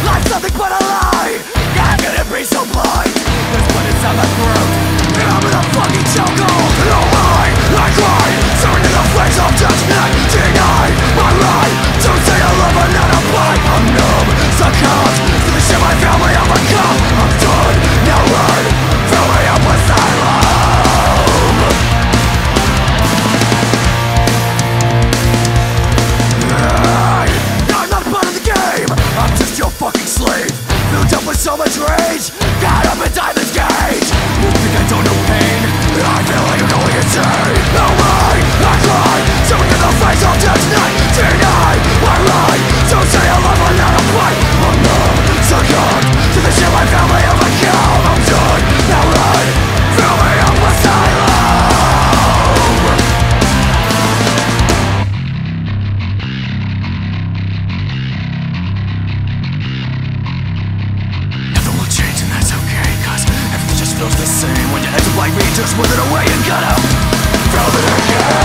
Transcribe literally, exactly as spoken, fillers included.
Life's nothing but a lie. How can it be so blind? There's blood inside my throat, and I'm in a fucking chokehold. And oh my, I cry, staring in the face of judgment. Deny my right to say I love another fight. I'm numb, succumbed to the shit my family overcome. I'm done, now run, fill me up with silence. I'm not a part of the game, I'm just your fucking slave. Filled up with so much rage, got up and died this cage. You think I don't know pain? I feel like I'm going insane. No way, I cry, staring in the face of judgment. Deny my right to say I love another fight. I'm numb, succumbed to the shit my family overcome. I'm done, now run, fill me up with silence. Nothing will change and that's okay, cause everything just feels the same when you enter like me, just wither away and cut out from it again.